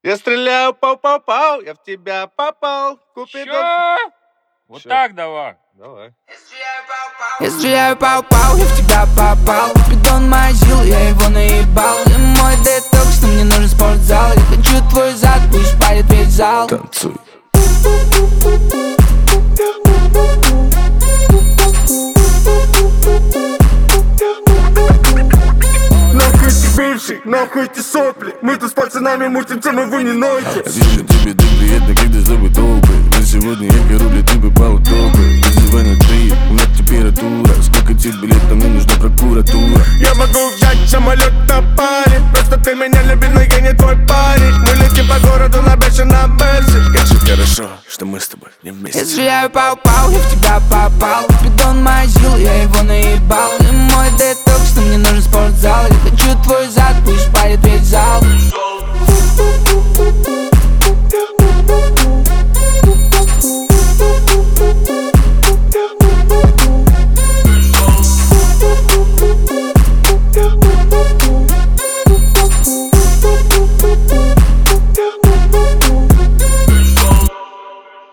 Я стреляю, пау-пау-пау, я в тебя попал. Чё? Вот Чё? так давай. Давай. Я стреляю, пау-пау, я в тебя попал. Купидон мазил, я его наебал. Ты мой детокс, но мне нужен спортзал. Я хочу твой зад, пусть парит весь зал. Танцуй. Нахуй эти бывшие, нахуй эти сопли. Мы тут с пацанами мутим тему, вы не нойте. Я вижу тебе, ты приятно, когда зубы добрые. Но сегодня я король, и ты попал в топы. Вызывай на 3, у меня температура. Сколько тебе лет, но мне нужна прокуратура. Я могу взять самолет на паре. Просто ты меня любишь, но я не твой парень. Мы летим по городу на бешеном Мерсе. Как же хорошо, что мы с тобой не Я вместе. стреляю, пау-пау, я в тебя попал. Купидон мазил, я его наебал. Ты мой детокс, но мне нужен спортзал. Я хочу твой зад, пусть парит весь зал.